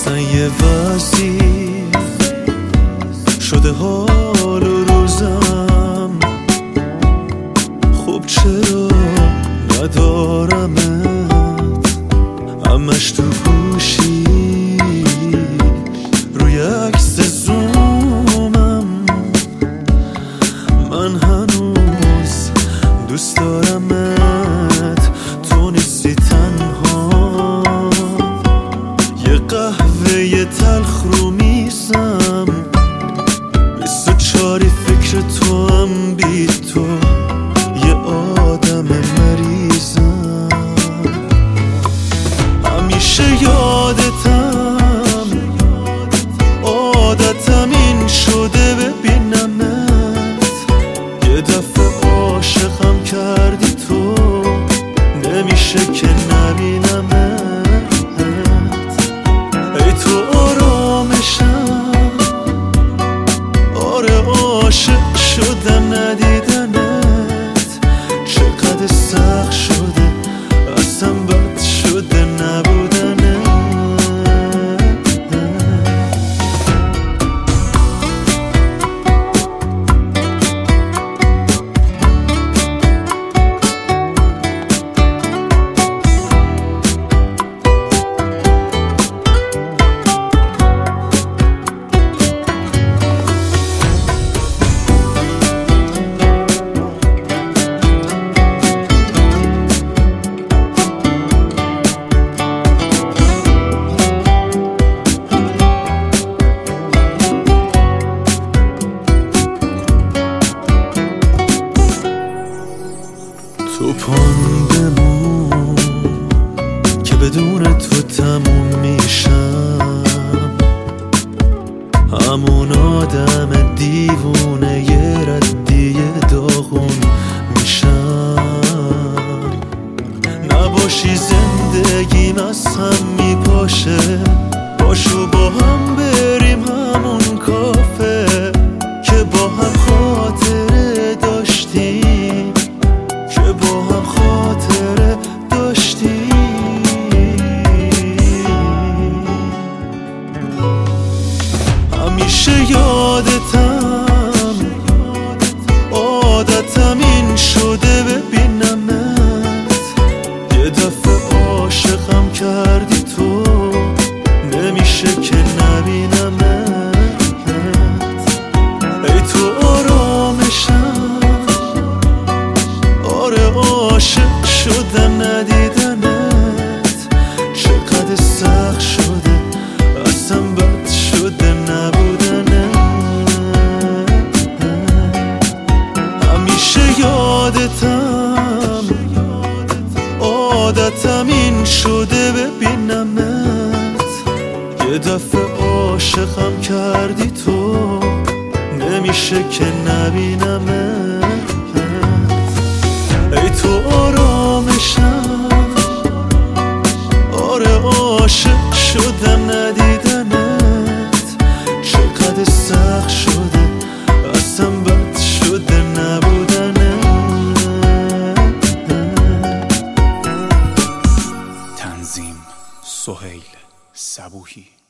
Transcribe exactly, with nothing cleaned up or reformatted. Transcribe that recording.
اصلا یه وضعی شده حال و روزم، خب چرا ندارمت همش تو گوشی روی عکس زومم. من هنوز دوست دارمت، تو نیستی تنها. یه قهوه تلخ رو میزم، بیست و چاری فکر تو هم، بی تو یه آدم مریضم. همیشه یادتم، عادتم این شده ببینمت. یه دفعه عاشقم کردی تو، نمیشه که نبینمت. ای تو آرامشم، آره عاشق شدم ندیدنت. چقدر سخت شده، اصلا بد شده نبودنت. تو پام بمون که بدون تو تموم میشم. همون آدم دیوونه یه ردیه داغون میشم. نباشی زندگیم از هم میپاشه، باشو با هم بریم همون کافه که با هم خاطره داشتیم، که با هم خاطره داشتیم. همیشه یادتم، عادتم این شده ببینمت. یه دفعه عاشقم کردی تو، نمیشه که نبینمت. ای تو آرامشم، آره عاشق شدم ندیدنت. چقدر سخت شده، اصلا بد شده نبودنت. همیشه یادتم، عادتم این شده ببینمت. یه دفعه عاشقم کردی تو، نمیشه که نبینمت. ای تو آرامشم، آره عاشق شدم ندیدنت. چقدر سخت شده، اصلا بد شده نبودنت. تنظیم سهیل صبوحی.